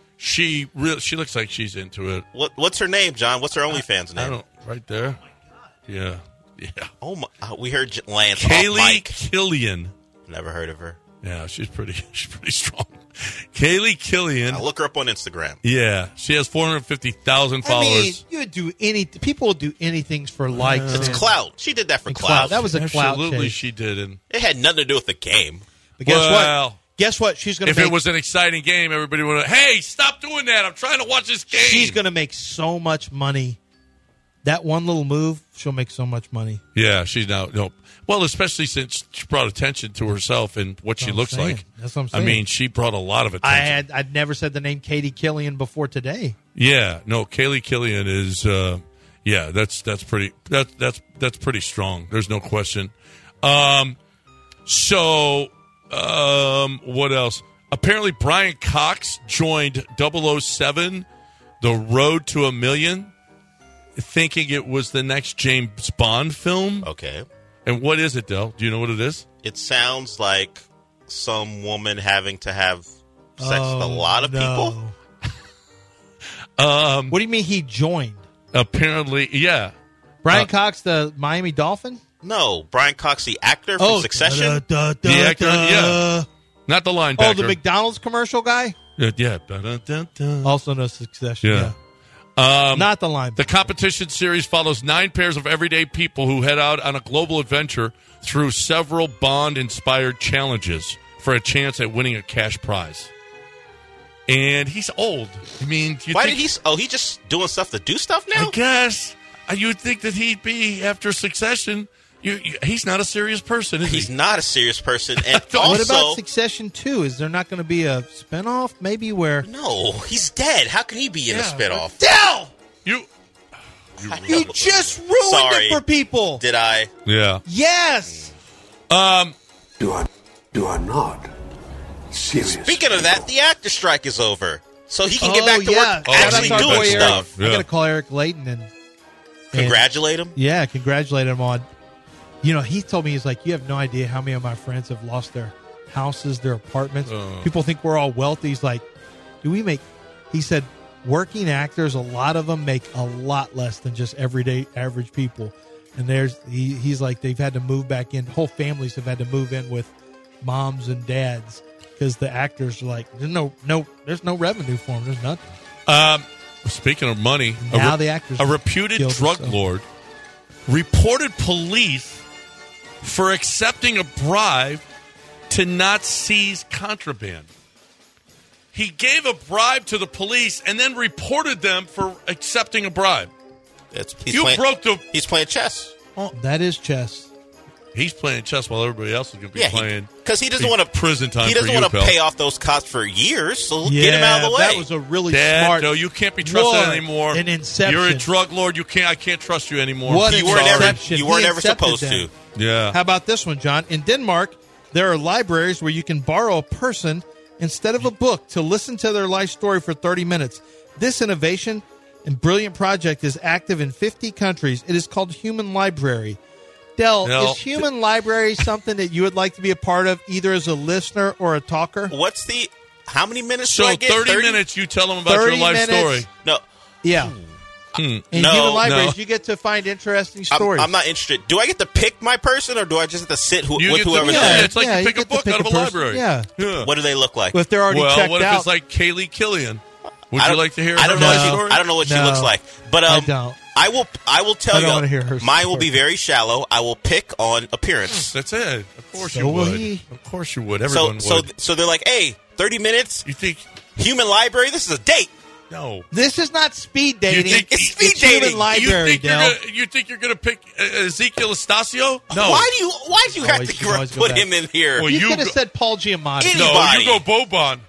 she real she looks like she's into it. What What's her name, John? What's her OnlyFans name? I don't. Right there. Yeah. Yeah. Oh my! Uh, we heard J- Lance. Kaylee off mic. Killian. Never heard of her. Yeah, she's pretty. She's pretty strong. Kaylee Killian. I'll look her up on Instagram. Yeah, she has four hundred fifty thousand I mean, followers. you would do any. People would do anything for likes. It's and- clout. She did that for and clout. That was a clout Absolutely, chase. she did. And It had nothing to do with the game. But guess well, what? Guess what? She's going to if make. it was an exciting game, everybody would. Hey, stop doing that! I'm trying to watch this game. She's going to make so much money. That one little move, she'll make so much money. Yeah, she's now no. Well, especially since she brought attention to herself and what That's she what I'm looks saying. like. That's what I'm I saying. mean, she brought a lot of attention. I had I'd never said the name Katie Killian before today. Yeah, no, Kaylee Killian is, uh, yeah, that's that's pretty that that's that's pretty strong. There's no question. Um, so, um, what else? Apparently, Brian Cox joined double oh seven, The Road to a Million, thinking it was the next James Bond film. Okay. And what is it, Del? Do you know what it is? It sounds like some woman having to have sex with a Oh, lot of no. people. Um, What do you mean he joined? apparently, yeah. Brian Uh, Cox, the Miami Dolphin? No, Brian Cox, the actor from Oh, Succession. da, da, da, The actor, da. yeah. Not the linebacker. Oh, the McDonald's commercial guy? Yeah, yeah. Da-da-da-da. Also no Succession. Yeah. Yeah. Um, Not the line. The competition series follows nine pairs of everyday people who head out on a global adventure through several Bond-inspired challenges for a chance at winning a cash prize. And he's old. I mean, you Why think, did he? s- Oh, he just doing stuff to do stuff now. I guess uh, you would think that he'd be after Succession. You, you, he's not a serious person, is He's he? not a serious person, and what also, about Succession two? Is there not going to be a spinoff? Maybe where no, he's dead. How can he be in a spinoff? Dell, You, you just ruined Sorry. it for people. Did I? yeah. Yes. Um, Do I, do I not? Serious. Speaking of that, the actor strike is over, so he can get Oh, back to yeah. work Oh, actually that's our doing boy Eric. stuff. I Yeah. got to call Eric Layton and, and Congratulate him. yeah, congratulate him on. You know, he told me he's like, you have no idea how many of my friends have lost their houses, their apartments. Oh. People think we're all wealthy. He's like, do we make? He said, working actors, a lot of them make a lot less than just everyday average people. And there's he, he's like, they've had to move back in. Whole families have had to move in with moms and dads because the actors are like, there's no no there's no revenue for them. There's nothing. Um, speaking of money, Now a, the actors a reputed killed drug themselves. lord reported police for accepting a bribe to not seize contraband. He gave a bribe to the police and then reported them for accepting a bribe. It's, he's You playing, broke the. He's playing chess. That is chess. He's playing chess while everybody else is going to be Yeah, playing. Because he doesn't want to prison time. He doesn't for you, want to pal. pay off those costs for years. So Yeah, get him out of the way. that was a really Dad, smart. no, you can't be trusted What anymore. an inception. You're a drug lord. You can't. I can't trust you anymore. What you an weren't ever. inception. You weren't He ever accepted supposed that. to. Yeah. How about this one, John? In Denmark, there are libraries where you can borrow a person instead of a book to listen to their life story for thirty minutes. This innovation and brilliant project is active in fifty countries. It is called Human Library. Del, No. is Human Library something that you would like to be a part of, either as a listener or a talker? What's the? How many minutes So do I get? thirty, minutes. You tell them about your thirty life minutes. story. No. Yeah. Hmm. In No, Human Libraries, no. you get to find interesting I'm, stories. I'm not interested. Do I get to pick my person, or do I just have to sit who, You with get to- whoever's yeah, there? it's like Yeah, you pick you a get to book pick out of a a person. library. Yeah. Yeah. What do they look like? Well, if they're already Well, checked what if out. it's like Kaylee Killian? Would I you don't- like to hear? I her don't know. life What she, story? I don't know what she No. looks like, but I um, don't. I will. I will tell I don't you. wanna hear her Mine will story. be very shallow. I will pick on appearance. That's it. Of course So you will would. he. Of course you would. So, Everyone so, would. so they're like, "Hey, thirty minutes, You think? Human Library. This is a date." No. This is not speed dating. think- It's speed it's Human dating. Library, you think Del. you're gonna, you think you're going to pick uh, Ezekiel Estacio? No. Why do you? Why do you have Always- to you always go put back. him in here? Well, You, you could have go- said Paul Giamatti. Any- No, Anybody. you go Boban.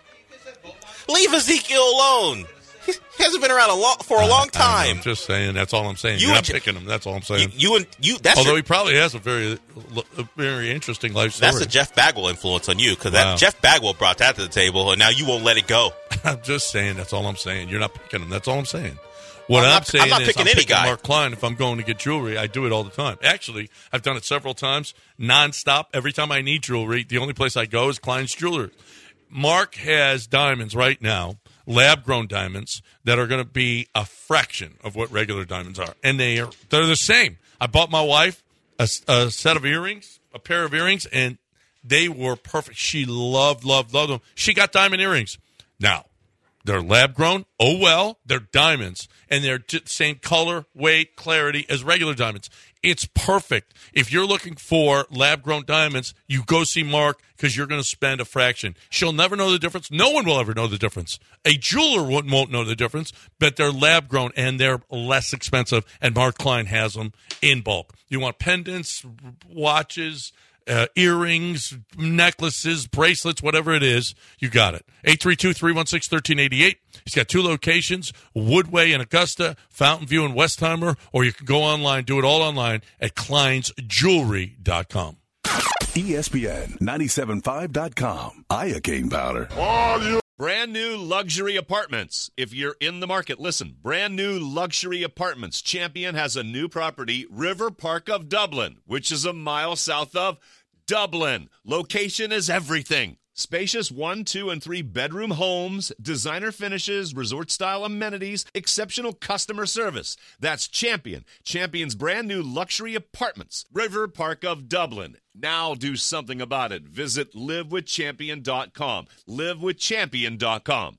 Leave Ezekiel alone. He hasn't been around a long, for a long I know, time. I'm just saying. That's all I'm saying. You You are not and J- picking him. That's all I'm You, saying. you and you. That's Although your, he probably has a very, a very interesting life story. that's a Jeff Bagwell influence on you because Wow. that Jeff Bagwell brought that to the table, and now you won't let it go. I'm just saying. That's all I'm saying. You're not picking him. That's all I'm saying. What I'm I'm, not- saying I'm not is picking I'm any picking guy. Mark Klein. If I'm going to get jewelry, I do it all the time. Actually, I've done it several times, nonstop. Every time I need jewelry, the only place I go is Klein's Jewelry. Mark has diamonds right now, lab-grown diamonds, that are going to be a fraction of what regular diamonds are. And they are, they're the same. I bought my wife a, a set of earrings, a pair of earrings, and they were perfect. She loved, loved, loved them. She got diamond earrings. Now, they're lab-grown. Oh, well, they're diamonds. And they're the same color, weight, clarity as regular diamonds. It's perfect. If you're looking for lab-grown diamonds, you go see Mark because you're going to spend a fraction. She'll never know the difference. No one will ever know the difference. A jeweler won't, won't know the difference, but they're lab-grown and they're less expensive, and Mark Klein has them in bulk. You want pendants, watches, Uh, earrings, necklaces, bracelets, whatever it is, you got it. eight three two, three one six, one three eight eight. He's got two locations, Woodway in Augusta, Fountain View in Westheimer, or you can go online, do it all online at kleins jewelry dot com. E S P N ninety-seven point five dot com. Iocane powder. Brand new luxury apartments. If you're in the market, listen. Brand new luxury apartments. Champion has a new property, River Park of Dublin, which is a mile south of Dublin. Location is everything. Spacious one, two, and three bedroom homes, designer finishes, resort-style amenities, exceptional customer service. That's Champion. Champion's brand new luxury apartments, River Park of Dublin. Now do something about it. Visit live with champion dot com. live with champion dot com.